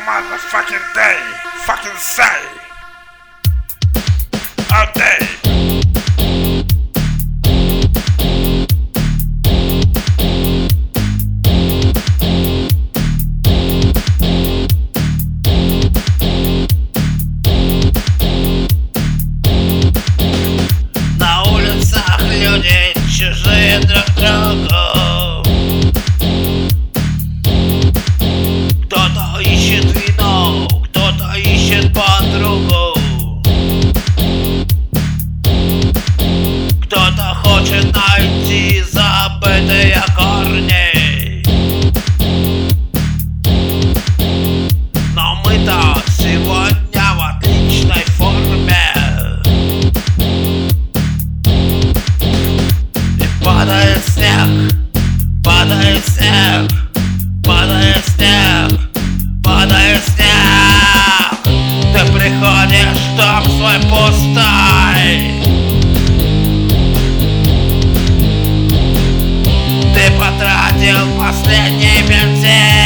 motherfucking day. Fucking say. All day. На улицах люди чужие друг другу. Кто-то ищет вино, кто-то ищет подругу. Кто-то хочет найти забытые корни. Но мы-то сегодня в отличной форме. И падает снег, падает снег, падает снег, падает снег. Ты приходишь в дом свой пустой. Ты потратил последний бензин.